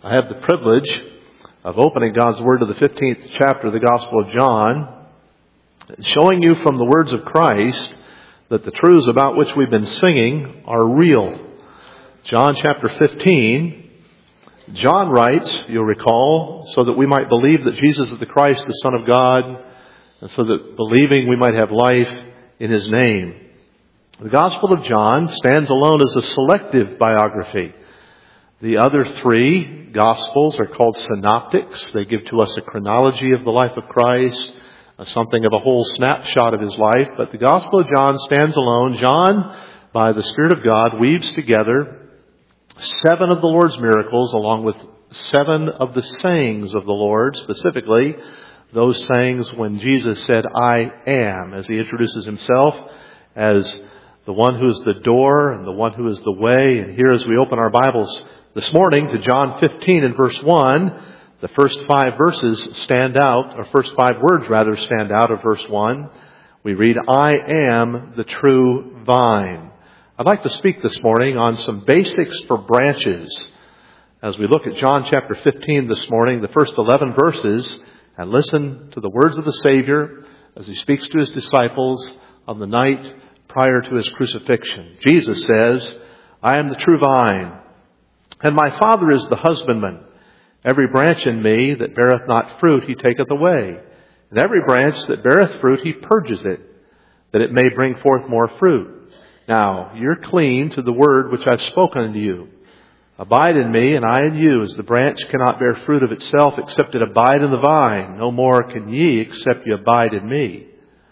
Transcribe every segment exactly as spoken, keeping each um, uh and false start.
I have the privilege of opening God's Word to the fifteenth chapter of the Gospel of John, showing you from the words of Christ that the truths about which we've been singing are real. John chapter fifteen, John writes, you'll recall, so that we might believe that Jesus is the Christ, the Son of God, and so that believing we might have life in His name. The Gospel of John stands alone as a selective biography. The other three Gospels are called synoptics. They give to us a chronology of the life of Christ, something of a whole snapshot of His life. But the Gospel of John stands alone. John, by the Spirit of God, weaves together seven of the Lord's miracles along with seven of the sayings of the Lord, specifically those sayings when Jesus said, I am, as He introduces Himself as the one who is the door and the one who is the way. And here as we open our Bibles this morning to John fifteen and verse one, the first five verses stand out, or first five words rather stand out of verse one. We read, I am the true vine. I'd like to speak this morning on some basics for branches. As we look at John chapter fifteen this morning, the first eleven verses, and listen to the words of the Savior as He speaks to His disciples on the night prior to His crucifixion. Jesus says, I am the true vine, and my Father is the husbandman. Every branch in me that beareth not fruit, He taketh away. And every branch that beareth fruit, He purges it, that it may bring forth more fruit. Now, you're clean to the word which I've spoken unto you. Abide in me, and I in you, as the branch cannot bear fruit of itself, except it abide in the vine. No more can ye, except ye abide in me.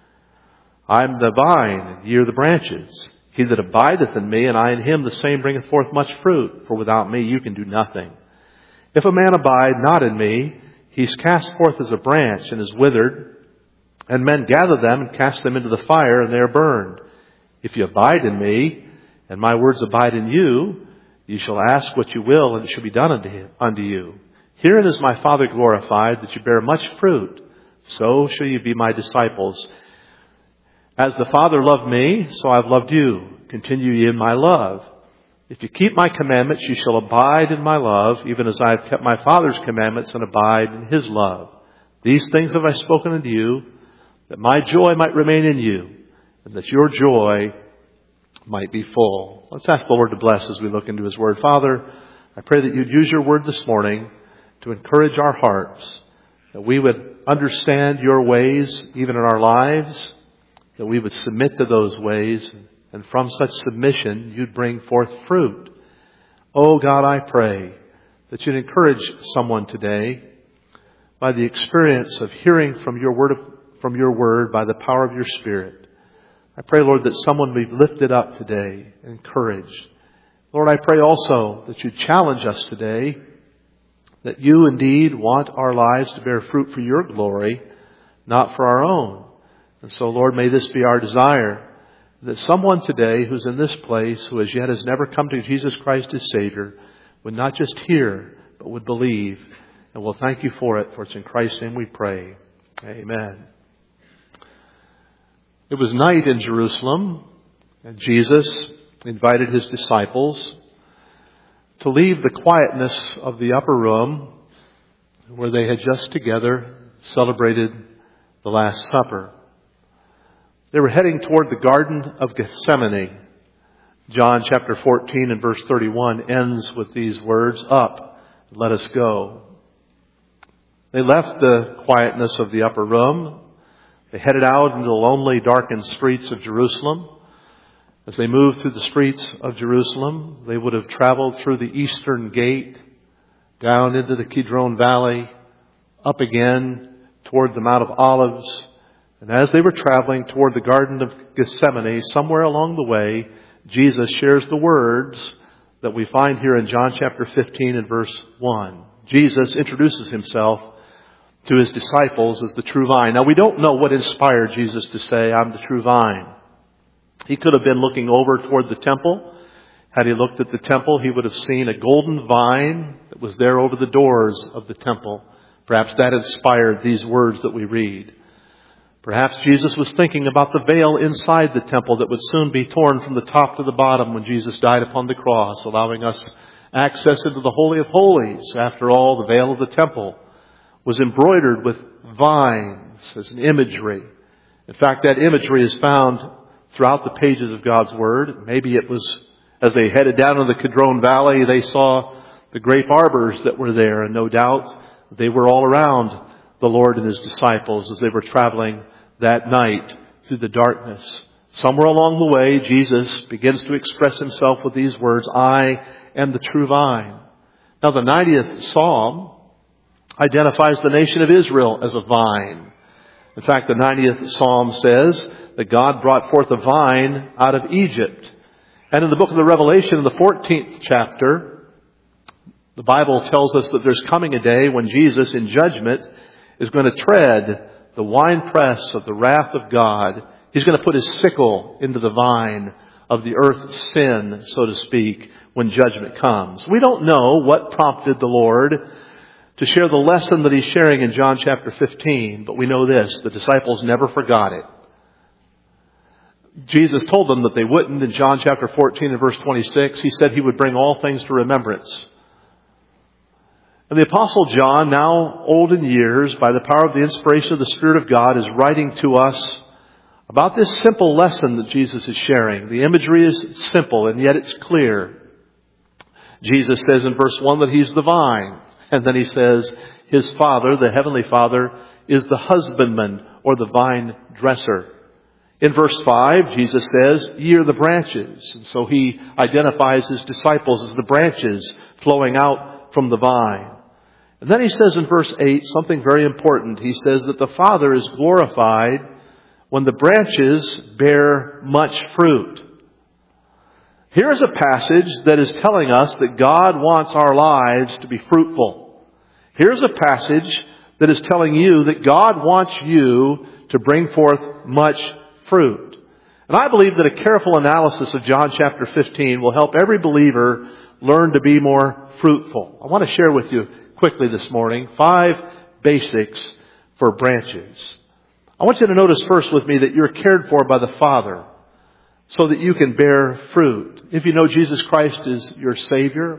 I am the vine, and ye are the branches. He that abideth in me, and I in him, the same bringeth forth much fruit. For without me you can do nothing. If a man abide not in me, he is cast forth as a branch, and is withered. And men gather them, and cast them into the fire, and they are burned. If you abide in me, and my words abide in you, you shall ask what you will, and it shall be done unto, him, unto you. Herein is my Father glorified, that you bear much fruit. So shall you be my disciples. As the Father loved me, so I have loved you. Continue ye in my love. If you keep my commandments, you shall abide in my love, even as I have kept my Father's commandments and abide in His love. These things have I spoken unto you, that my joy might remain in you, and that your joy might be full. Let's ask the Lord to bless as we look into His Word. Father, I pray that you'd use your Word this morning to encourage our hearts, that we would understand your ways even in our lives, that we would submit to those ways, and from such submission, you'd bring forth fruit. Oh God, I pray that you'd encourage someone today by the experience of hearing from your word, from your word by the power of your Spirit. I pray, Lord, that someone be lifted up today, encouraged. Lord, I pray also that you challenge us today, that you indeed want our lives to bear fruit for your glory, not for our own. And so, Lord, may this be our desire, that someone today who's in this place, who as yet has never come to Jesus Christ as Savior, would not just hear, but would believe. And we'll thank you for it, for it's in Christ's name we pray. Amen. It was night in Jerusalem, and Jesus invited His disciples to leave the quietness of the upper room where they had just together celebrated the Last Supper. They were heading toward the Garden of Gethsemane. John chapter fourteen and verse thirty-one ends with these words, up, let us go. They left the quietness of the upper room. They headed out into the lonely, darkened streets of Jerusalem. As they moved through the streets of Jerusalem, they would have traveled through the eastern gate, down into the Kidron Valley, up again toward the Mount of Olives. And as they were traveling toward the Garden of Gethsemane, somewhere along the way, Jesus shares the words that we find here in John chapter fifteen and verse one. Jesus introduces Himself to His disciples as the true vine. Now, we don't know what inspired Jesus to say, I'm the true vine. He could have been looking over toward the temple. Had He looked at the temple, He would have seen a golden vine that was there over the doors of the temple. Perhaps that inspired these words that we read. Perhaps Jesus was thinking about the veil inside the temple that would soon be torn from the top to the bottom when Jesus died upon the cross, allowing us access into the Holy of Holies. After all, the veil of the temple was embroidered with vines as an imagery. In fact, that imagery is found throughout the pages of God's Word. Maybe it was as they headed down into the Kidron Valley, they saw the grape arbors that were there, and no doubt they were all around the Lord and His disciples as they were traveling that night through the darkness. Somewhere along the way, Jesus begins to express Himself with these words, I am the true vine. Now, the ninetieth Psalm identifies the nation of Israel as a vine. In fact, the ninetieth Psalm says that God brought forth a vine out of Egypt. And in the book of the Revelation, in the fourteenth chapter, the Bible tells us that there's coming a day when Jesus, in judgment, is going to tread the winepress of the wrath of God. He's going to put His sickle into the vine of the earth's sin, so to speak, when judgment comes. We don't know what prompted the Lord to share the lesson that He's sharing in John chapter fifteen, but we know this, the disciples never forgot it. Jesus told them that they wouldn't. In John chapter fourteen and verse twenty-six, He said He would bring all things to remembrance. And the Apostle John, now old in years, by the power of the inspiration of the Spirit of God, is writing to us about this simple lesson that Jesus is sharing. The imagery is simple, and yet it's clear. Jesus says in verse one that He's the vine. And then He says His Father, the Heavenly Father, is the husbandman or the vine dresser. In verse five, Jesus says, ye are the branches. And so He identifies His disciples as the branches flowing out from the vine. And then He says in verse eight something very important. He says that the Father is glorified when the branches bear much fruit. Here's a passage that is telling us that God wants our lives to be fruitful. Here's a passage that is telling you that God wants you to bring forth much fruit. And I believe that a careful analysis of John chapter fifteen will help every believer learn to be more fruitful. I want to share with you quickly this morning five basics for branches. I want you to notice first with me that you're cared for by the Father so that you can bear fruit. If you know Jesus Christ is your Savior,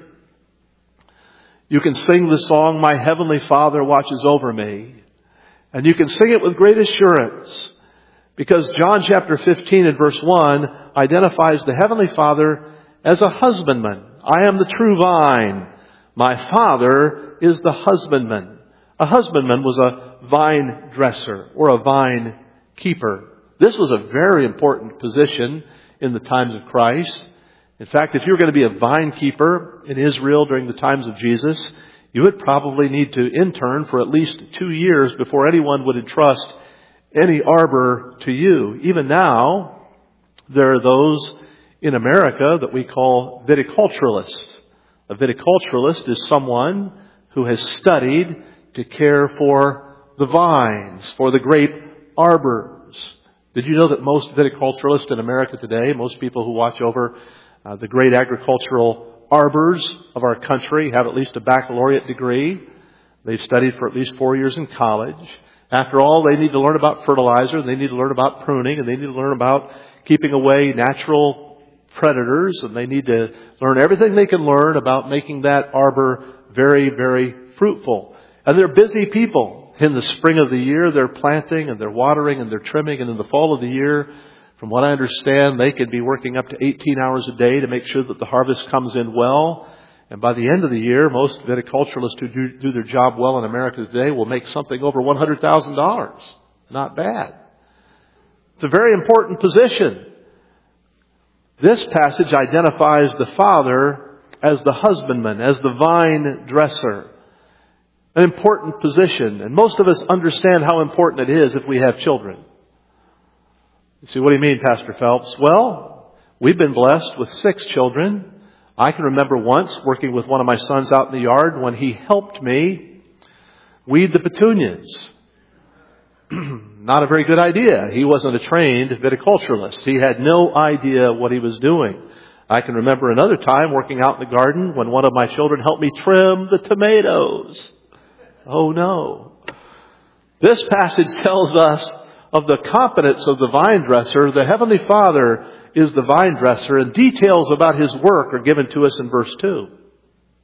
you can sing the song, My Heavenly Father Watches Over Me. And you can sing it with great assurance because John chapter fifteen and verse one identifies the Heavenly Father as a husbandman. I am the true vine. My Father is the husbandman. A husbandman was a vine dresser or a vine keeper. This was a very important position in the times of Christ. In fact, if you were going to be a vine keeper in Israel during the times of Jesus, you would probably need to intern for at least two years before anyone would entrust any arbor to you. Even now, there are those in America that we call viticulturalists. A viticulturalist is someone who has studied to care for the vines, for the grape arbors. Did you know that most viticulturalists in America today, most people who watch over uh, the great agricultural arbors of our country have at least a baccalaureate degree. They've studied for at least four years in college. After all, they need to learn about fertilizer, and they need to learn about pruning, and they need to learn about keeping away natural predators, and they need to learn everything they can learn about making that arbor very, very fruitful. And they're busy people. In the spring of the year, they're planting and they're watering and they're trimming. And in the fall of the year, from what I understand, they could be working up to eighteen hours a day to make sure that the harvest comes in well. And by the end of the year, most viticulturalists who do, do their job well in America today will make something over one hundred thousand dollars. Not bad. It's a very important position. This passage identifies the Father as the husbandman, as the vine dresser. An important position. And most of us understand how important it is if we have children. You see, what do you mean, Pastor Phelps? Well, we've been blessed with six children. I can remember once working with one of my sons out in the yard when he helped me weed the petunias. Not a very good idea. He wasn't a trained viticulturalist. He had no idea what he was doing. I can remember another time working out in the garden when one of my children helped me trim the tomatoes. Oh no. This passage tells us of the competence of the vine dresser. The Heavenly Father is the vine dresser, and details about His work are given to us in verse two.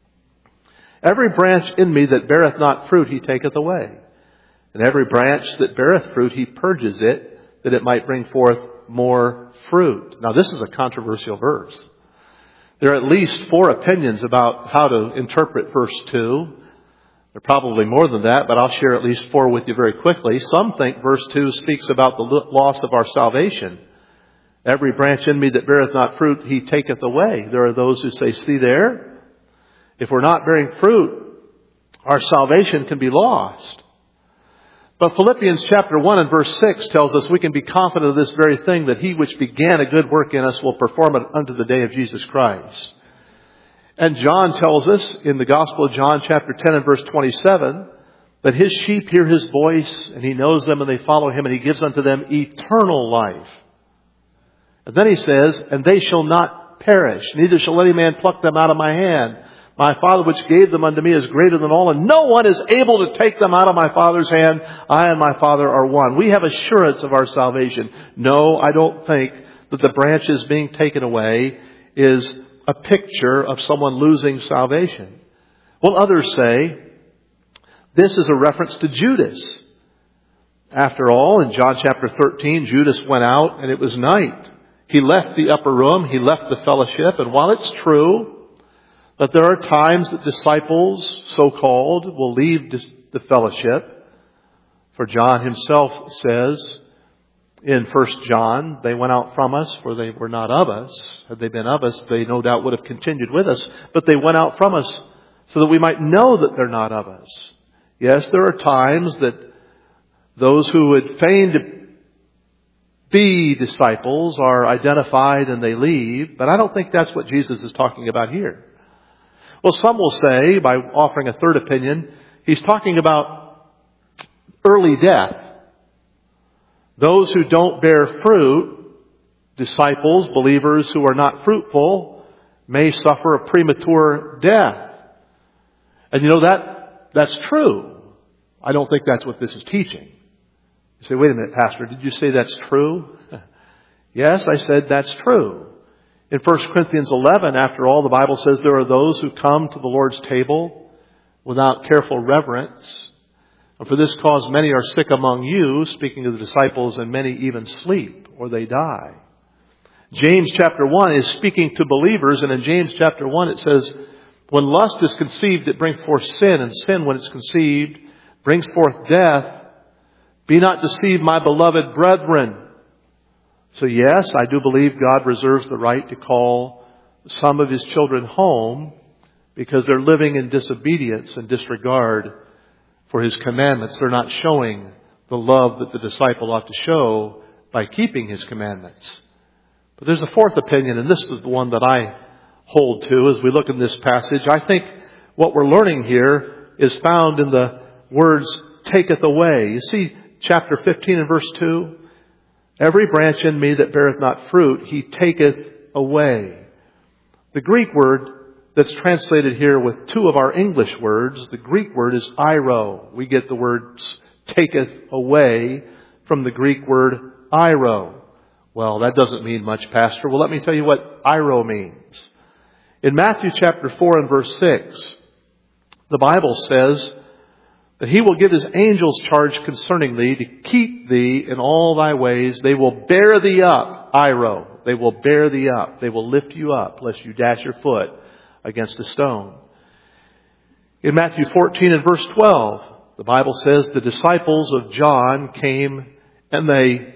Every branch in me that beareth not fruit, he taketh away. And every branch that beareth fruit, he purges it, that it might bring forth more fruit. Now, this is a controversial verse. There are at least four opinions about how to interpret verse two. There are probably more than that, but I'll share at least four with you very quickly. Some think verse two speaks about the loss of our salvation. Every branch in me that beareth not fruit, he taketh away. There are those who say, see there? If we're not bearing fruit, our salvation can be lost. But Philippians chapter one and verse six tells us we can be confident of this very thing, that he which began a good work in us will perform it unto the day of Jesus Christ. And John tells us in the Gospel of John chapter ten and verse twenty-seven that his sheep hear his voice and he knows them and they follow him and he gives unto them eternal life. And then he says, and they shall not perish, neither shall any man pluck them out of my hand. My Father which gave them unto me is greater than all, and no one is able to take them out of my Father's hand. I and my Father are one. We have assurance of our salvation. No, I don't think that the branches being taken away is a picture of someone losing salvation. Well, others say this is a reference to Judas. After all, in John chapter thirteen, Judas went out and it was night. He left the upper room, he left the fellowship, and while it's true that there are times that disciples, so-called, will leave the fellowship, for John himself says in First John, they went out from us, for they were not of us. Had they been of us, they no doubt would have continued with us, but they went out from us so that we might know that they're not of us. Yes, there are times that those who would feign to be disciples are identified and they leave, but I don't think that's what Jesus is talking about here. Well, some will say, by offering a third opinion, he's talking about early death. Those who don't bear fruit, disciples, believers who are not fruitful, may suffer a premature death. And you know, that that's true. I don't think that's what this is teaching. You say, wait a minute, Pastor, did you say that's true? Yes, I said that's true. In First Corinthians eleven, after all, the Bible says there are those who come to the Lord's table without careful reverence. And for this cause many are sick among you, speaking of the disciples, and many even sleep, or they die. James chapter one is speaking to believers, and in James chapter one it says, when lust is conceived, it brings forth sin, and sin, when it's conceived, brings forth death. Be not deceived, my beloved brethren. So yes, I do believe God reserves the right to call some of His children home because they're living in disobedience and disregard for His commandments. They're not showing the love that the disciple ought to show by keeping His commandments. But there's a fourth opinion, and this is the one that I hold to as we look in this passage. I think what we're learning here is found in the words, taketh away. You see, chapter fifteen and verse two, every branch in me that beareth not fruit, he taketh away. The Greek word that's translated here with two of our English words, the Greek word is iro. We get the words taketh away from the Greek word iro. Well, that doesn't mean much, Pastor. Well, let me tell you what iro means. In Matthew chapter four and verse six, the Bible says that He will give His angels charge concerning thee to keep thee in all thy ways. They will bear thee up, iro. They will bear thee up. They will lift you up, lest you dash your foot against a stone. In Matthew fourteen and verse twelve, the Bible says the disciples of John came and they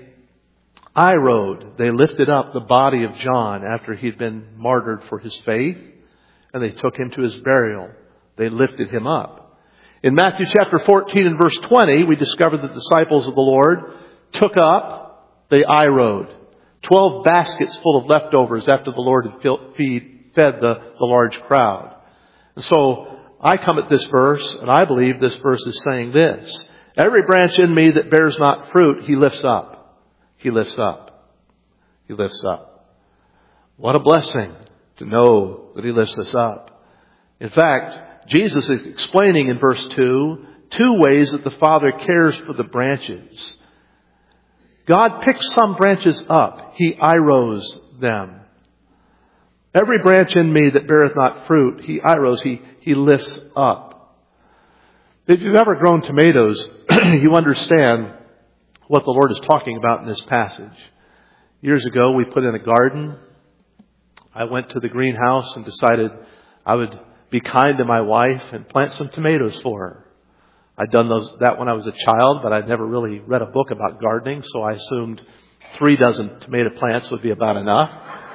iroed. They lifted up the body of John after he'd been martyred for his faith, and they took him to his burial. They lifted him up. In Matthew chapter fourteen and verse twenty, we discover that the disciples of the Lord took up, they iroed, twelve baskets full of leftovers after the Lord had feed, fed the, the large crowd. And so I come at this verse, and I believe this verse is saying this: every branch in me that bears not fruit, He lifts up. He lifts up. He lifts up. What a blessing to know that He lifts us up. In fact, Jesus is explaining in verse two, two ways that the Father cares for the branches. God picks some branches up. He iros them. Every branch in me that beareth not fruit, he, iros, he, he lifts up. If you've ever grown tomatoes, you understand what the Lord is talking about in this passage. Years ago, we put in a garden. I went to the greenhouse and decided I would be kind to my wife and plant some tomatoes for her. I'd done those, that when I was a child, but I'd never really read a book about gardening, so I assumed three dozen tomato plants would be about enough.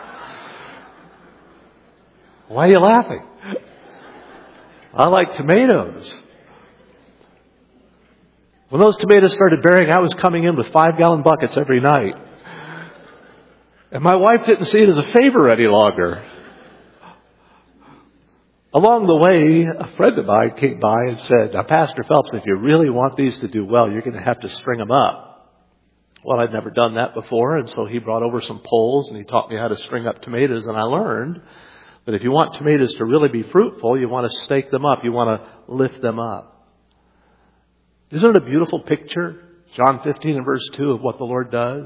Why are you laughing? I like tomatoes. When those tomatoes started bearing, I was coming in with five-gallon buckets every night. And my wife didn't see it as a favor any longer. Along the way, a friend of mine came by and said, now, Pastor Phelps, if you really want these to do well, you're going to have to string them up. Well, I'd never done that before, and so he brought over some poles and he taught me how to string up tomatoes, and I learned that if you want tomatoes to really be fruitful, you want to stake them up. You want to lift them up. Isn't it a beautiful picture? John fifteen and verse two of what the Lord does.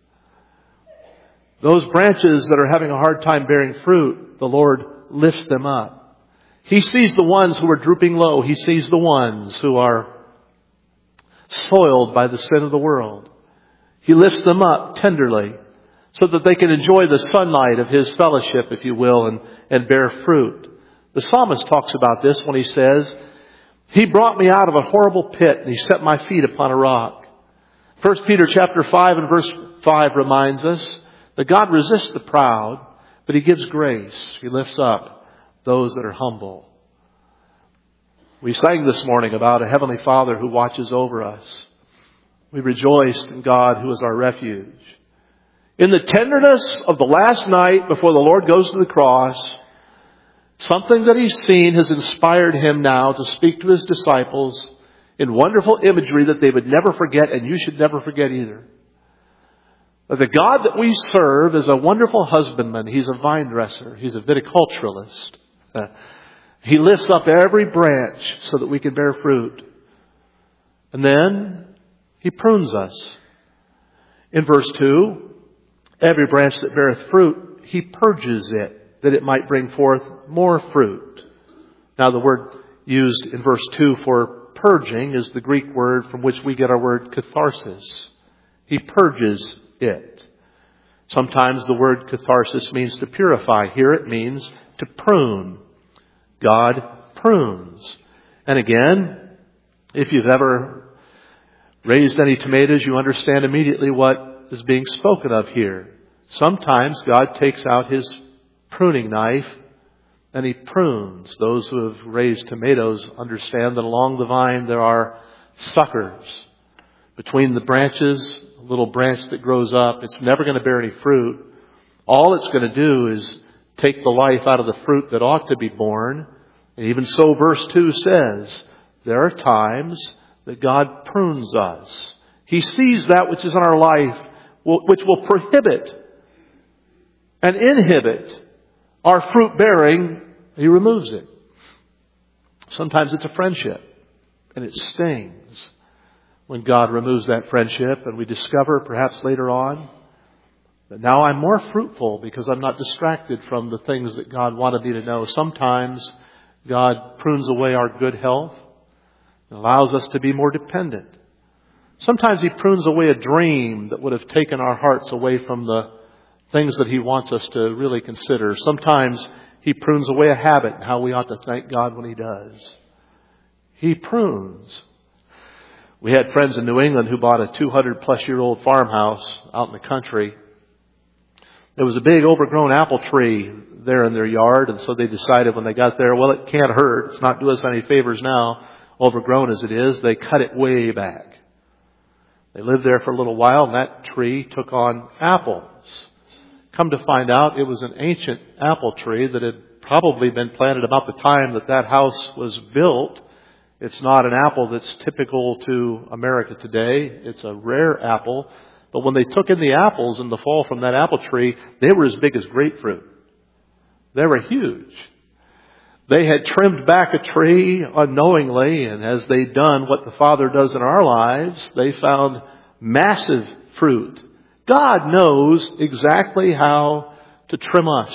Those branches that are having a hard time bearing fruit, the Lord lifts them up. He sees the ones who are drooping low. He sees the ones who are soiled by the sin of the world. He lifts them up tenderly so that they can enjoy the sunlight of His fellowship, if you will, and, and bear fruit. The psalmist talks about this when he says, He brought me out of a horrible pit and He set my feet upon a rock. First Peter chapter five and verse five reminds us that God resists the proud, but He gives grace. He lifts up those that are humble. We sang this morning about a Heavenly Father who watches over us. We rejoiced in God who is our refuge. In the tenderness of the last night before the Lord goes to the cross, something that He's seen has inspired Him now to speak to His disciples in wonderful imagery that they would never forget, and you should never forget either. That the God that we serve is a wonderful husbandman. He's a vine dresser. He's a viticulturalist. Uh, he lifts up every branch so that we can bear fruit. And then He prunes us. In verse two, every branch that beareth fruit, He purges it, that it might bring forth more fruit. Now the word used in verse two for purging is the Greek word from which we get our word catharsis. He purges it. Sometimes the word catharsis means to purify. Here it means to prune. God prunes. And again, if you've ever raised any tomatoes, you understand immediately what is being spoken of here. Sometimes God takes out His pruning knife and He prunes. Those who have raised tomatoes understand that along the vine there are suckers. Between the branches, a little branch that grows up, it's never going to bear any fruit. All it's going to do is take the life out of the fruit that ought to be born. And even so, verse two says, there are times that God prunes us. He sees that which is in our life, which will prohibit and inhibit our fruit bearing. He removes it. Sometimes it's a friendship, and it stings when God removes that friendship, and we discover perhaps later on that now I'm more fruitful because I'm not distracted from the things that God wanted me to know. Sometimes God prunes away our good health and allows us to be more dependent. Sometimes He prunes away a dream that would have taken our hearts away from the things that He wants us to really consider. Sometimes He prunes away a habit and how we ought to thank God when He does. He prunes. We had friends in New England who bought a two hundred plus year old farmhouse out in the country. There was a big overgrown apple tree there in their yard, and so they decided when they got there, well, it can't hurt. It's not doing us any favors now, overgrown as it is. They cut it way back. They lived there for a little while, and that tree took on apples. Come to find out, it was an ancient apple tree that had probably been planted about the time that that house was built. It's not an apple that's typical to America today. It's a rare apple. But when they took in the apples in the fall from that apple tree, they were as big as grapefruit. They were huge. They had trimmed back a tree unknowingly, and as they'd done what the Father does in our lives, they found massive fruit. God knows exactly how to trim us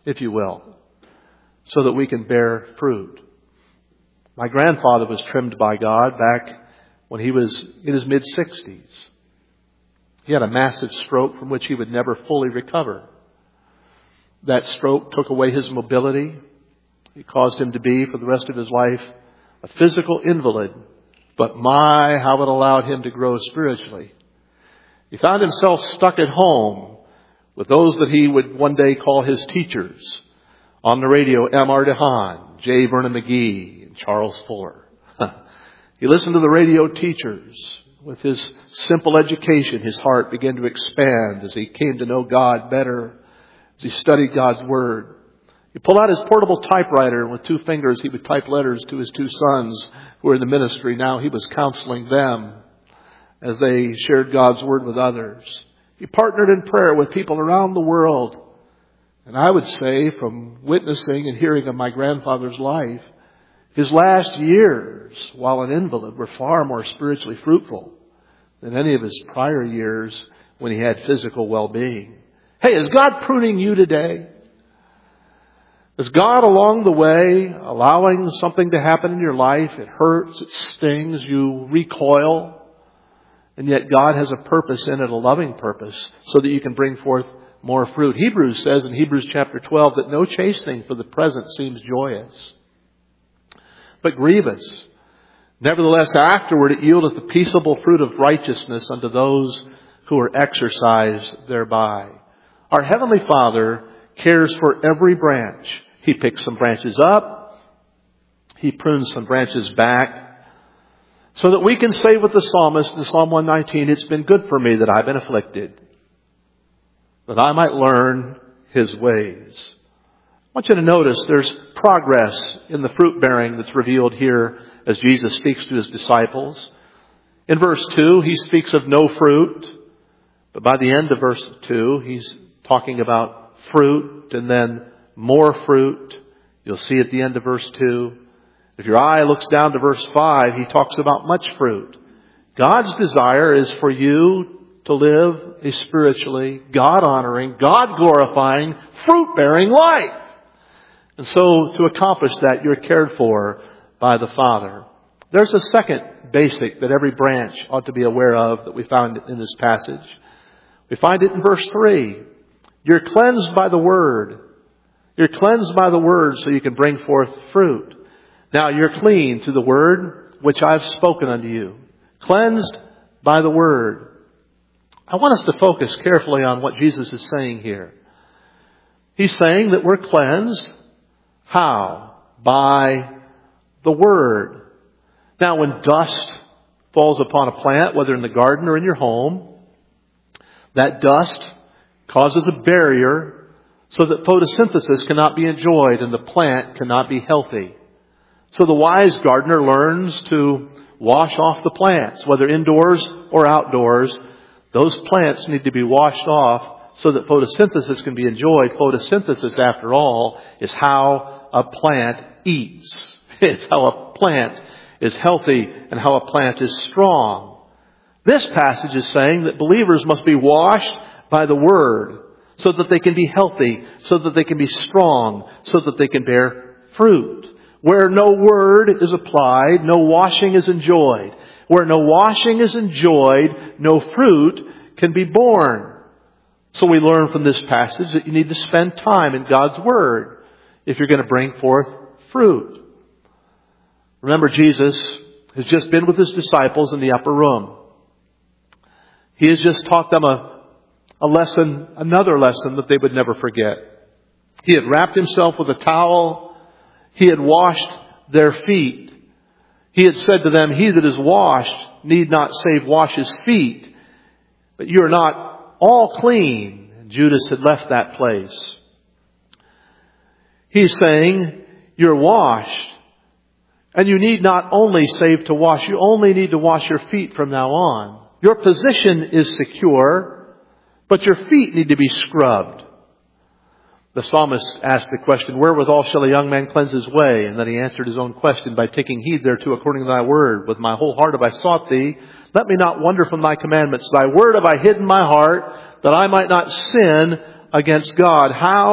if you will, so that we can bear fruit. My grandfather was trimmed by God back when he was in his mid-sixties. He had a massive stroke from which he would never fully recover. That stroke took away his mobility. It caused him to be, for the rest of his life, a physical invalid. But my, how it allowed him to grow spiritually. He found himself stuck at home with those that he would one day call his teachers. On the radio, M R DeHaan, J. Vernon McGee, and Charles Fuller. He listened to the radio teachers. With his simple education, his heart began to expand as he came to know God better, as he studied God's Word. He pulled out his portable typewriter, and with two fingers he would type letters to his two sons who were in the ministry. Now he was counseling them as they shared God's Word with others. He partnered in prayer with people around the world. And I would say, from witnessing and hearing of my grandfather's life, his last years, while an invalid, were far more spiritually fruitful than any of his prior years when he had physical well-being. Hey, is God pruning you today? Is God along the way allowing something to happen in your life? It hurts, it stings, you recoil. And yet God has a purpose in it, a loving purpose, so that you can bring forth more fruit. Hebrews says in Hebrews chapter twelve that no chastening for the present seems joyous, but grievous. Nevertheless, afterward it yieldeth the peaceable fruit of righteousness unto those who are exercised thereby. Our Heavenly Father cares for every branch. He picks some branches up. He prunes some branches back. So that we can say with the psalmist in Psalm one nineteen, it's been good for me that I've been afflicted, that I might learn His ways. I want you to notice there's progress in the fruit bearing that's revealed here as Jesus speaks to His disciples. In verse two, He speaks of no fruit. But by the end of verse two, He's talking about fruit and then more fruit. You'll see at the end of verse two. If your eye looks down to verse five, He talks about much fruit. God's desire is for you to live a spiritually God-honoring, God-glorifying, fruit-bearing life. And so to accomplish that, you're cared for by the Father. There's a second basic that every branch ought to be aware of that we found in this passage. We find it in verse three. You're cleansed by the Word. You're cleansed by the Word so you can bring forth fruit. Now you're clean through the Word which I've spoken unto you. Cleansed by the Word. I want us to focus carefully on what Jesus is saying here. He's saying that we're cleansed. How? By the Word. Now when dust falls upon a plant, whether in the garden or in your home, that dust causes a barrier so that photosynthesis cannot be enjoyed and the plant cannot be healthy. So the wise gardener learns to wash off the plants, whether indoors or outdoors. Those plants need to be washed off so that photosynthesis can be enjoyed. Photosynthesis, after all, is how a plant eats. It's how a plant is healthy and how a plant is strong. This passage is saying that believers must be washed by the Word so that they can be healthy, so that they can be strong, so that they can bear fruit. Where no Word is applied, no washing is enjoyed. Where no washing is enjoyed, no fruit can be born. So we learn from this passage that you need to spend time in God's Word if you're going to bring forth fruit. Remember, Jesus has just been with His disciples in the upper room. He has just taught them a, a lesson, another lesson that they would never forget. He had wrapped Himself with a towel. He had washed their feet. He had said to them, he that is washed need not save wash his feet, but you are not all clean. And Judas had left that place. He's saying, you're washed. And you need not only save to wash, you only need to wash your feet from now on. Your position is secure, but your feet need to be scrubbed. The psalmist asked the question, wherewithal shall a young man cleanse his way? And then he answered his own question by taking heed thereto according to thy word. With my whole heart have I sought thee. Let me not wander from thy commandments. Thy word have I hid in my heart, that I might not sin against God. How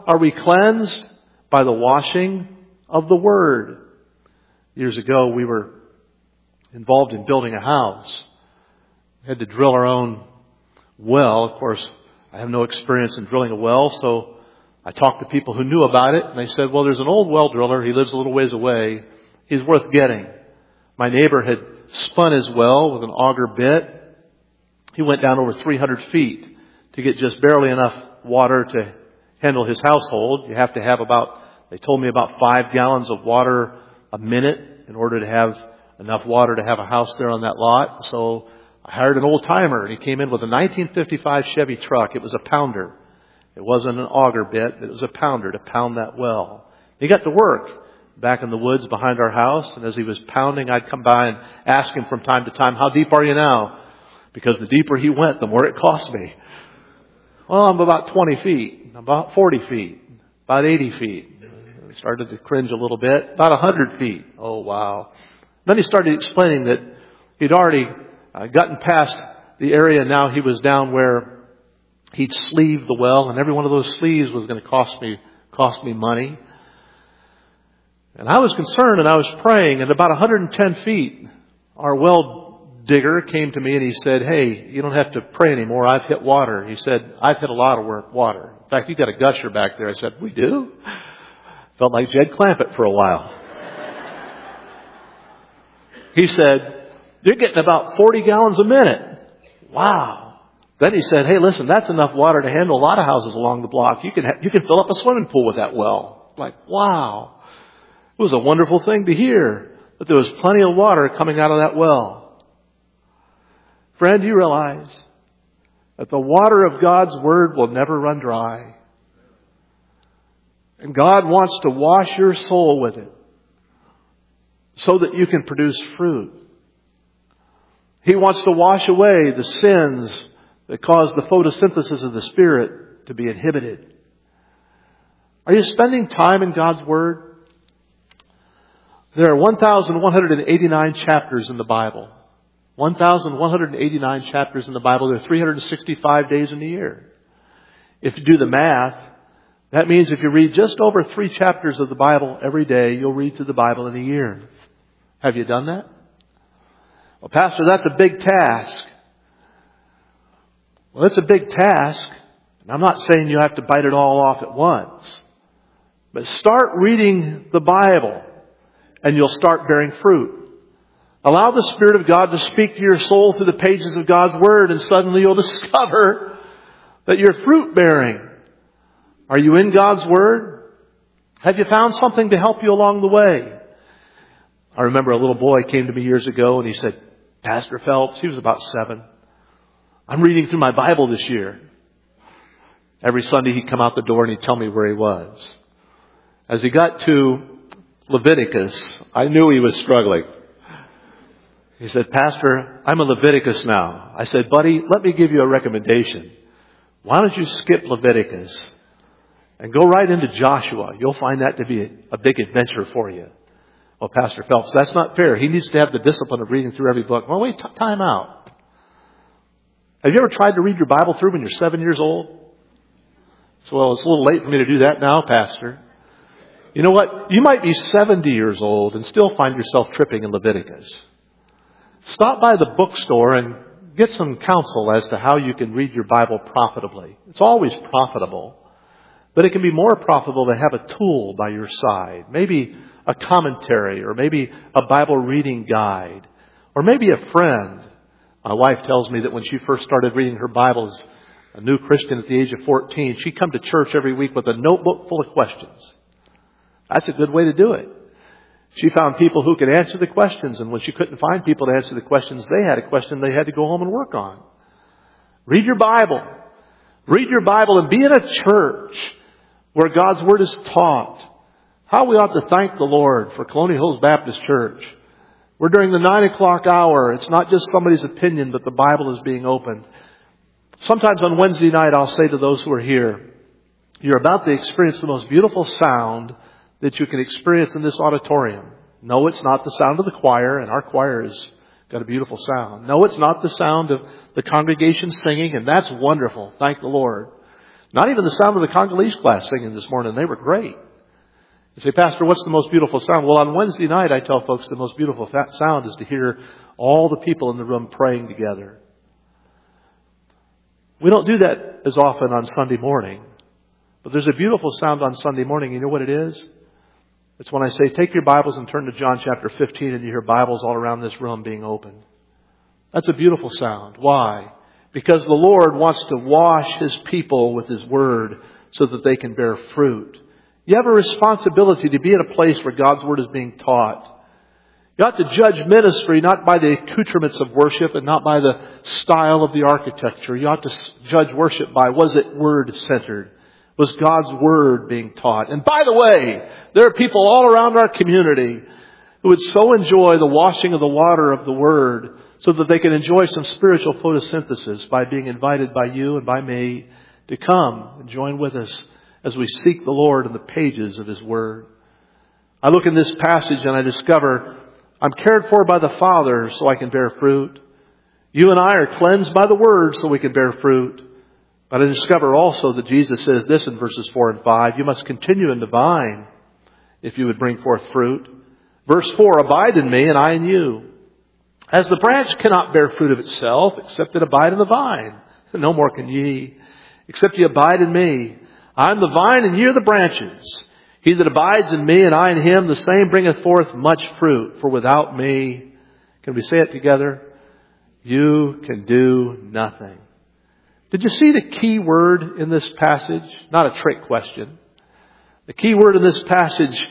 are we cleansed? By the washing of the Word. Years ago, we were involved in building a house. We had to drill our own well. Of course, I have no experience in drilling a well, so I talked to people who knew about it, and they said, well, there's an old well driller. He lives a little ways away. He's worth getting. My neighbor had spun his well with an auger bit. He went down over three hundred feet to get just barely enough water to handle his household. You have to have about, they told me, about five gallons of water a minute in order to have enough water to have a house there on that lot. So I hired an old timer, and he came in with a nineteen fifty-five Chevy truck. It was a pounder. It wasn't an auger bit. It was a pounder to pound that well. He got to work back in the woods behind our house, and as he was pounding, I'd come by and ask him from time to time, how deep are you now? Because the deeper he went, the more it cost me. Well, I'm about twenty feet, about forty feet, about eighty feet. I started to cringe a little bit. About one hundred feet. Oh, wow. Then he started explaining that he'd already uh, gotten past the area. Now he was down where he'd sleeve the well, and every one of those sleeves was going to cost me cost me money. And I was concerned, and I was praying, and about one hundred ten feet, our well digger came to me, and he said, hey, you don't have to pray anymore. I've hit water. He said, I've hit a lot of work, water. In fact, you got a gusher back there. I said, we do? Felt like Jed Clampett for a while. He said, you're getting about forty gallons a minute. Wow. Then he said, hey, listen, that's enough water to handle a lot of houses along the block. You can ha- you can fill up a swimming pool with that well. Like, wow. It was a wonderful thing to hear that there was plenty of water coming out of that well. Friend, you realize that the water of God's Word will never run dry. And God wants to wash your soul with it so that you can produce fruit. He wants to wash away the sins that cause the photosynthesis of the Spirit to be inhibited. Are you spending time in God's Word? There are one thousand one hundred eighty-nine chapters in the Bible. one thousand one hundred eighty-nine chapters in the Bible. There are three hundred sixty-five days in the year. If you do the math, that means if you read just over three chapters of the Bible every day, you'll read through the Bible in a year. Have you done that? Well, Pastor, that's a big task. Well, it's a big task. And I'm not saying you have to bite it all off at once. But start reading the Bible, and you'll start bearing fruit. Allow the Spirit of God to speak to your soul through the pages of God's Word, and suddenly you'll discover that you're fruit bearing. Are you in God's Word? Have you found something to help you along the way? I remember a little boy came to me years ago and he said, Pastor Phelps, he was about seven, I'm reading through my Bible this year. Every Sunday he'd come out the door and he'd tell me where he was. As he got to Leviticus, I knew he was struggling. He said, Pastor, I'm in Leviticus now. I said, buddy, let me give you a recommendation. Why don't you skip Leviticus and go right into Joshua? You'll find that to be a, a big adventure for you. Well, Pastor Phelps, that's not fair. He needs to have the discipline of reading through every book. Well, wait, t- time out. Have you ever tried to read your Bible through when you're seven years old? So, well, it's a little late for me to do that now, Pastor. You know what? You might be seventy years old and still find yourself tripping in Leviticus. Stop by the bookstore and get some counsel as to how you can read your Bible profitably. It's always profitable. But it can be more profitable to have a tool by your side. Maybe a commentary, or maybe a Bible reading guide, or maybe a friend. My wife tells me that when she first started reading her Bible as a new Christian at the age of fourteen, she'd come to church every week with a notebook full of questions. That's a good way to do it. She found people who could answer the questions, and when she couldn't find people to answer the questions, they had a question they had to go home and work on. Read your Bible. Read your Bible and be in a church where God's Word is taught. How we ought to thank the Lord for Colonial Hills Baptist Church. We're during the nine o'clock hour. It's not just somebody's opinion, but the Bible is being opened. Sometimes on Wednesday night, I'll say to those who are here, you're about to experience the most beautiful sound that you can experience in this auditorium. No, it's not the sound of the choir, and our choir has got a beautiful sound. No, it's not the sound of the congregation singing, and that's wonderful. Thank the Lord. Not even the sound of the Congolese class singing this morning. They were great. You say, Pastor, what's the most beautiful sound? Well, on Wednesday night, I tell folks the most beautiful sound is to hear all the people in the room praying together. We don't do that as often on Sunday morning. But there's a beautiful sound on Sunday morning. You know what it is? It's when I say, take your Bibles and turn to John chapter fifteen, and you hear Bibles all around this room being opened. That's a beautiful sound. Why? Because the Lord wants to wash His people with His Word so that they can bear fruit. You have a responsibility to be in a place where God's Word is being taught. You ought to judge ministry not by the accoutrements of worship and not by the style of the architecture. You ought to judge worship by, was it Word-centered? Was God's Word being taught? And by the way, there are people all around our community who would so enjoy the washing of the water of the Word so that they can enjoy some spiritual photosynthesis by being invited by you and by me to come and join with us as we seek the Lord in the pages of His Word. I look in this passage and I discover I'm cared for by the Father so I can bear fruit. You and I are cleansed by the Word so we can bear fruit. But I discover also that Jesus says this in verses four and five, you must continue in the vine if you would bring forth fruit. Verse four, abide in me and I in you. As the branch cannot bear fruit of itself except it abide in the vine, no more can ye, except ye abide in me. I am the vine and ye are the branches. He that abides in me and I in him, the same bringeth forth much fruit. For without me, can we say it together? You can do nothing. Did you see the key word in this passage? Not a trick question. The key word in this passage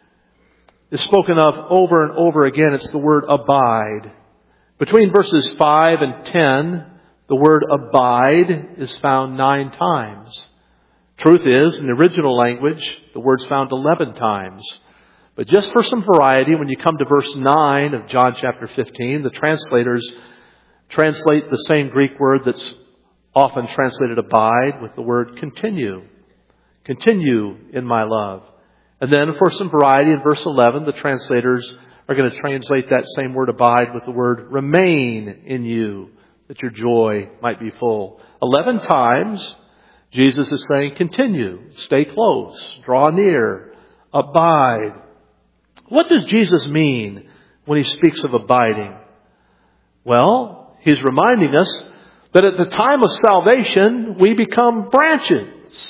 is spoken of over and over again. It's the word abide. Between verses five and ten, the word abide is found nine times. Truth is, in the original language, the word's found eleven times. But just for some variety, when you come to verse nine of John chapter fifteen, the translators translate the same Greek word that's often translated abide with the word continue. Continue in my love. And then for some variety in verse eleven, the translators are going to translate that same word abide with the word remain in you, that your joy might be full. Eleven times, Jesus is saying continue, stay close, draw near, abide. What does Jesus mean when He speaks of abiding? Well, He's reminding us that at the time of salvation, we become branches.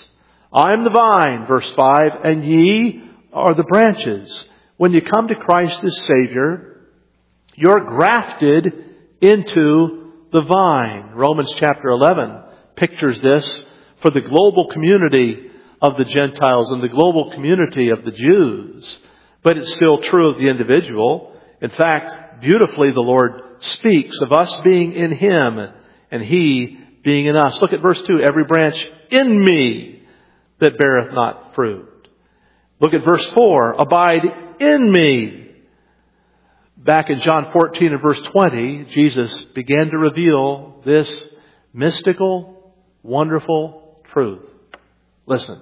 I am the vine, verse five, and ye are the branches. When you come to Christ as Savior, you're grafted into the vine. Romans chapter eleven pictures this for the global community of the Gentiles and the global community of the Jews. But it's still true of the individual. In fact, beautifully the Lord speaks of us being in Him and He being in us. Look at verse two. Every branch in me that beareth not fruit. Look at verse four. Abide in me. Back in John fourteen and verse twenty, Jesus began to reveal this mystical, wonderful truth. Listen.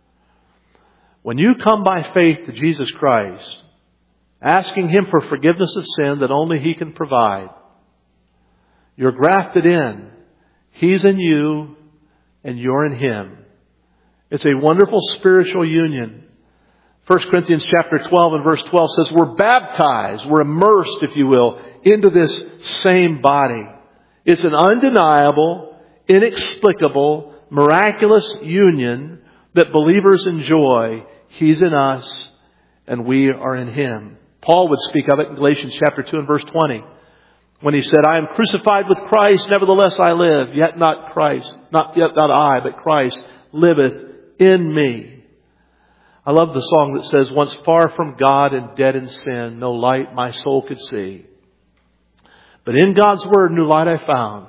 When you come by faith to Jesus Christ, asking Him for forgiveness of sin that only He can provide, you're grafted in. He's in you and you're in Him. It's a wonderful spiritual union. First Corinthians chapter twelve and verse twelve says we're baptized, we're immersed, if you will, into this same body. It's an undeniable, inexplicable, miraculous union that believers enjoy. He's in us and we are in Him. Paul would speak of it in Galatians chapter two and verse twenty. When he said, I am crucified with Christ, nevertheless I live, yet not Christ, not yet not I, but Christ liveth in me. I love the song that says, once far from God and dead in sin, no light my soul could see. But in God's word, new light I found.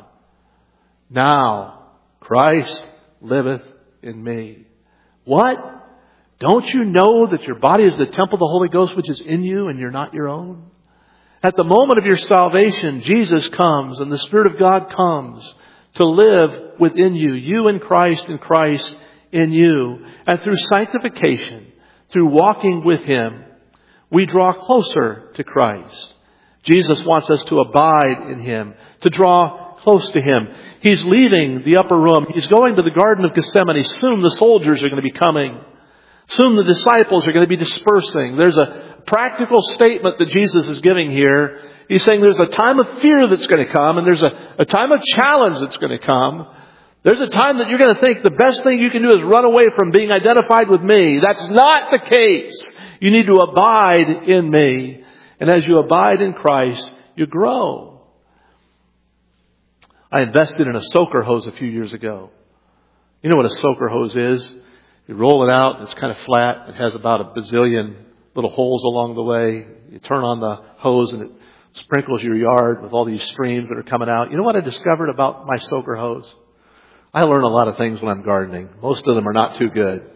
Now Christ liveth in me. What? Don't you know that your body is the temple of the Holy Ghost which is in you and you're not your own? At the moment of your salvation, Jesus comes and the Spirit of God comes to live within you. You in Christ and Christ in you. And through sanctification, through walking with Him, we draw closer to Christ. Jesus wants us to abide in Him, to draw close to Him. He's leaving the upper room. He's going to the Garden of Gethsemane. Soon the soldiers are going to be coming. Soon the disciples are going to be dispersing. There's a practical statement that Jesus is giving here. He's saying there's a time of fear that's going to come, and there's a, a time of challenge that's going to come. There's a time that you're going to think the best thing you can do is run away from being identified with me. That's not the case. You need to abide in me. And as you abide in Christ, you grow. I invested in a soaker hose a few years ago. You know what a soaker hose is? You roll it out, it's kind of flat. It has about a bazillion little holes along the way. You turn on the hose and it sprinkles your yard with all these streams that are coming out. You know what I discovered about my soaker hose? I learn a lot of things when I'm gardening. Most of them are not too good.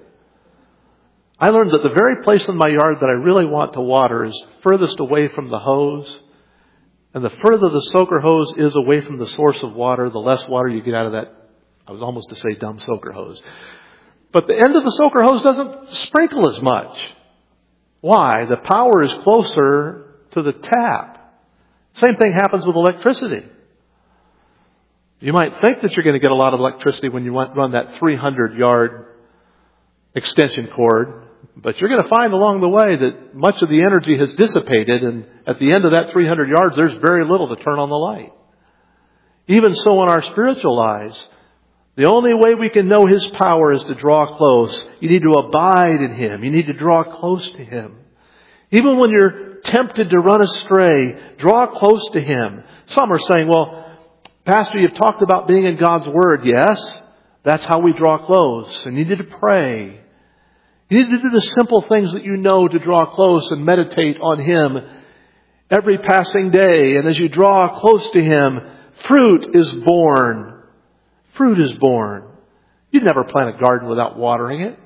I learned that the very place in my yard that I really want to water is furthest away from the hose. And the further the soaker hose is away from the source of water, the less water you get out of that, I was almost to say dumb soaker hose. But the end of the soaker hose doesn't sprinkle as much. Why? The power is closer to the tap. Same thing happens with electricity. You might think that you're going to get a lot of electricity when you run that three hundred yard extension cord, but you're going to find along the way that much of the energy has dissipated, and at the end of that three hundred yards, there's very little to turn on the light. Even so in our spiritual lives, the only way we can know His power is to draw close. You need to abide in Him. You need to draw close to Him. Even when you're tempted to run astray, draw close to Him. Some are saying, well, Pastor, you've talked about being in God's Word. Yes, that's how we draw close. And you need to pray. You need to do the simple things that you know to draw close and meditate on Him every passing day. And as you draw close to Him, fruit is born. Fruit is born. You'd never plant a garden without watering it.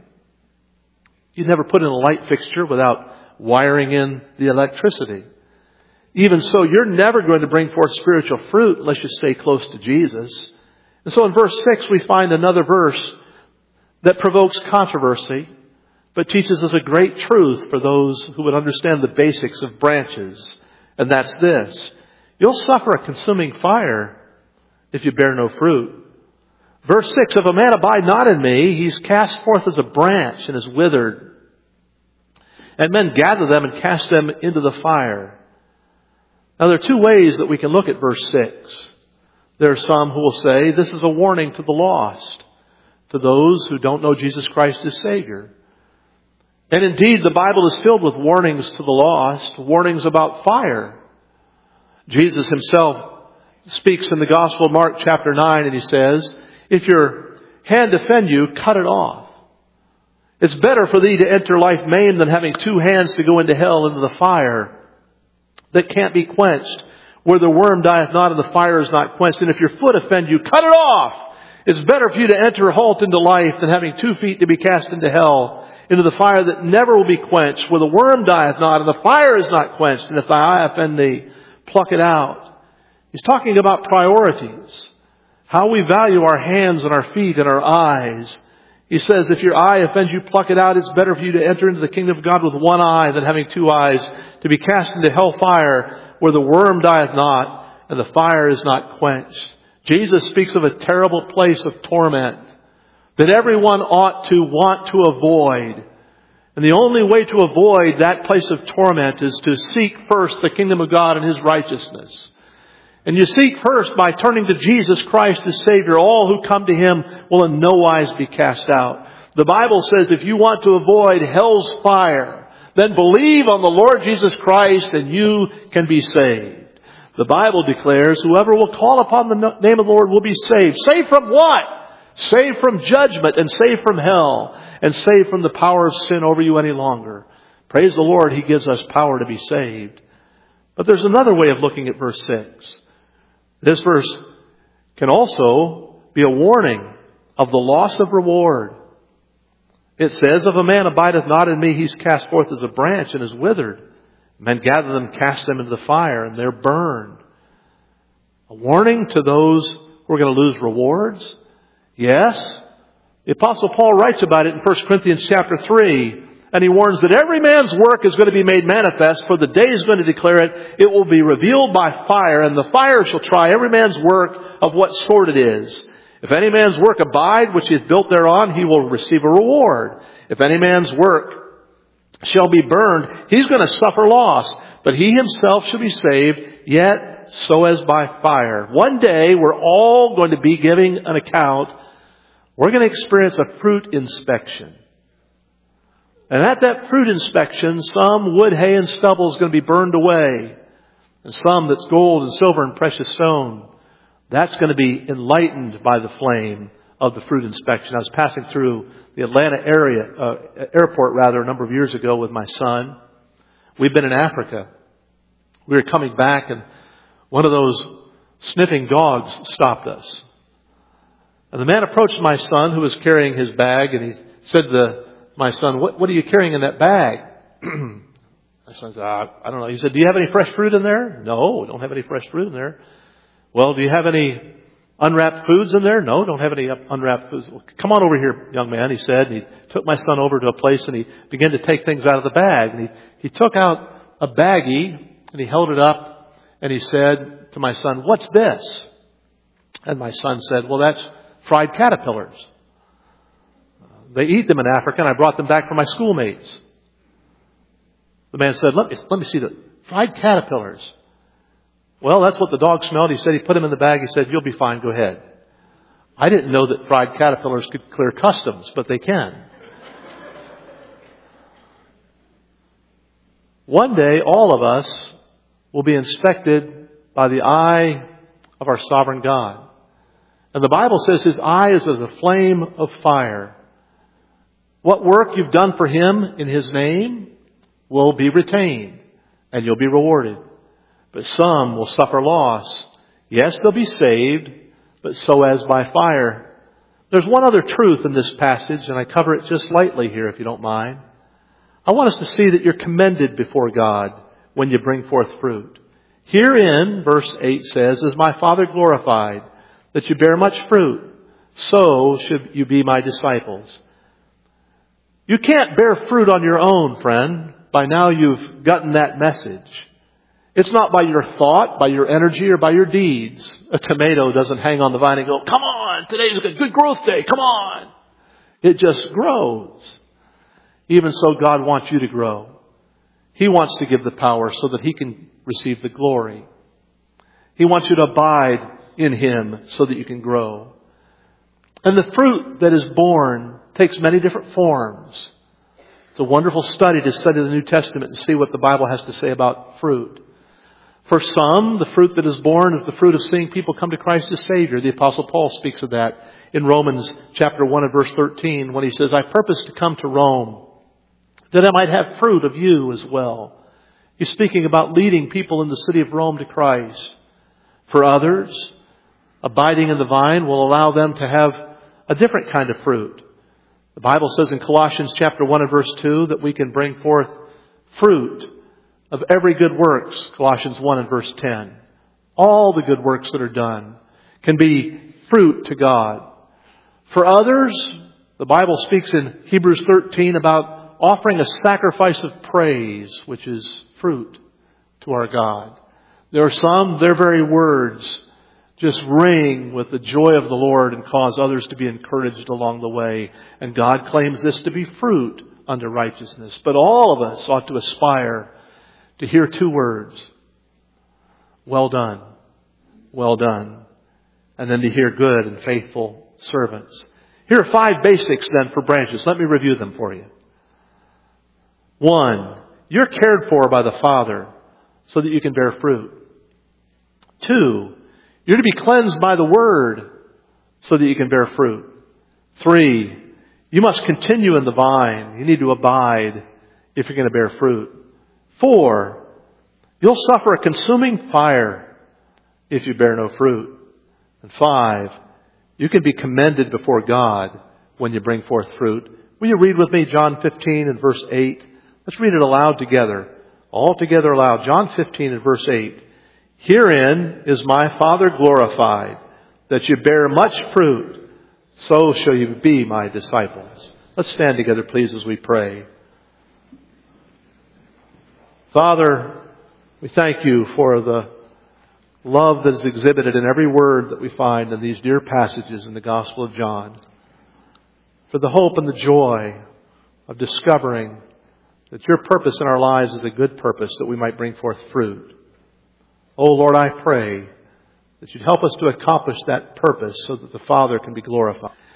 You'd never put in a light fixture without wiring in the electricity. Even so, you're never going to bring forth spiritual fruit unless you stay close to Jesus. And so in verse six, we find another verse that provokes controversy, but teaches us a great truth for those who would understand the basics of branches. And that's this: you'll suffer a consuming fire if you bear no fruit. Verse six, if a man abide not in me, he's cast forth as a branch and is withered. And men gather them and cast them into the fire. Now there are two ways that we can look at verse six. There are some who will say this is a warning to the lost, to those who don't know Jesus Christ as Savior. And indeed, the Bible is filled with warnings to the lost, warnings about fire. Jesus Himself speaks in the Gospel of Mark chapter nine, and He says, if your hand offend you, cut it off. It's better for thee to enter life maimed than having two hands to go into hell, into the fire that can't be quenched, where the worm dieth not and the fire is not quenched. And if your foot offend you, cut it off. It's better for you to enter halt into life than having two feet to be cast into hell, into the fire that never will be quenched, where the worm dieth not and the fire is not quenched. And if thy eye offend thee, pluck it out. He's talking about priorities, how we value our hands and our feet and our eyes. He says, if your eye offends you, pluck it out. It's better for you to enter into the kingdom of God with one eye than having two eyes, to be cast into hellfire, where the worm dieth not and the fire is not quenched. Jesus speaks of a terrible place of torment that everyone ought to want to avoid. And the only way to avoid that place of torment is to seek first the kingdom of God and His righteousness. And you seek first by turning to Jesus Christ as Savior. All who come to Him will in no wise be cast out. The Bible says if you want to avoid hell's fire, then believe on the Lord Jesus Christ and you can be saved. The Bible declares whoever will call upon the name of the Lord will be saved. Saved from what? Saved from judgment and saved from hell and saved from the power of sin over you any longer. Praise the Lord, He gives us power to be saved. But there's another way of looking at verse six. This verse can also be a warning of the loss of reward. It says, if a man abideth not in me, he's cast forth as a branch and is withered. Men gather them, cast them into the fire, and they're burned. A warning to those who are going to lose rewards? Yes. The Apostle Paul writes about it in First Corinthians chapter three. And he warns that every man's work is going to be made manifest, for the day is going to declare it. It will be revealed by fire, and the fire shall try every man's work of what sort it is. If any man's work abide, which he hath built thereon, he will receive a reward. If any man's work shall be burned, he's going to suffer loss. But he himself shall be saved, yet so as by fire. One day we're all going to be giving an account. We're going to experience a fruit inspection. And at that fruit inspection, some wood, hay, and stubble is going to be burned away. And some that's gold and silver and precious stone, that's going to be enlightened by the flame of the fruit inspection. I was passing through the Atlanta area, uh, airport rather, a number of years ago with my son. We've been in Africa. We were coming back and one of those sniffing dogs stopped us. And the man approached my son who was carrying his bag, and he said to the, my son, what, what are you carrying in that bag? My son said, I don't know. He said, do you have any fresh fruit in there? No, we don't have any fresh fruit in there. Well, do you have any unwrapped foods in there? No, don't have any unwrapped foods. Well, come on over here, young man, he said. And he took my son over to a place and he began to take things out of the bag. And he, he took out a baggie and he held it up and he said to my son, what's this? And my son said, well, that's fried caterpillars. They eat them in Africa, and I brought them back for my schoolmates. The man said, let me, let me see the fried caterpillars. Well, that's what the dog smelled. He said he put them in the bag. He said, you'll be fine. Go ahead. I didn't know that fried caterpillars could clear customs, but they can. One day, all of us will be inspected by the eye of our sovereign God. And the Bible says His eye is as a flame of fire. What work you've done for Him in His name will be retained, and you'll be rewarded. But some will suffer loss. Yes, they'll be saved, but so as by fire. There's one other truth in this passage, and I cover it just lightly here, if you don't mind. I want us to see that you're commended before God when you bring forth fruit. Herein, verse eight says, is my Father glorified, that you bear much fruit, so should you be my disciples. You can't bear fruit on your own, friend. By now you've gotten that message. It's not by your thought, by your energy, or by your deeds. A tomato doesn't hang on the vine and go, come on, today's a good growth day, come on. It just grows. Even so, God wants you to grow. He wants to give the power so that He can receive the glory. He wants you to abide in Him so that you can grow. And the fruit that is born takes many different forms. It's a wonderful study to study the New Testament and see what the Bible has to say about fruit. For some, the fruit that is born is the fruit of seeing people come to Christ as Savior. The Apostle Paul speaks of that in Romans chapter one and verse thirteen when he says, I purpose to come to Rome that I might have fruit of you as well. He's speaking about leading people in the city of Rome to Christ. For others, abiding in the vine will allow them to have a different kind of fruit. The Bible says in Colossians chapter one and verse two that we can bring forth fruit of every good works, Colossians one and verse ten. All the good works that are done can be fruit to God. For others, the Bible speaks in Hebrews thirteen about offering a sacrifice of praise, which is fruit to our God. There are some, their very words just ring with the joy of the Lord and cause others to be encouraged along the way. And God claims this to be fruit unto righteousness. But all of us ought to aspire to hear two words. Well done. Well done. And then to hear good and faithful servants. Here are five basics then for branches. Let me review them for you. One, you're cared for by the Father so that you can bear fruit. Two, you're to be cleansed by the Word so that you can bear fruit. Three, you must continue in the vine. You need to abide if you're going to bear fruit. Four, you'll suffer a consuming fire if you bear no fruit. And five, you can be commended before God when you bring forth fruit. Will you read with me John fifteen and verse eight? Let's read it aloud together. All together aloud. John fifteen and verse eight. Herein is my Father glorified, that you bear much fruit, so shall you be my disciples. Let's stand together, please, as we pray. Father, we thank you for the love that is exhibited in every word that we find in these dear passages in the Gospel of John. For the hope and the joy of discovering that your purpose in our lives is a good purpose, that we might bring forth fruit. Oh Lord, I pray that you'd help us to accomplish that purpose so that the Father can be glorified.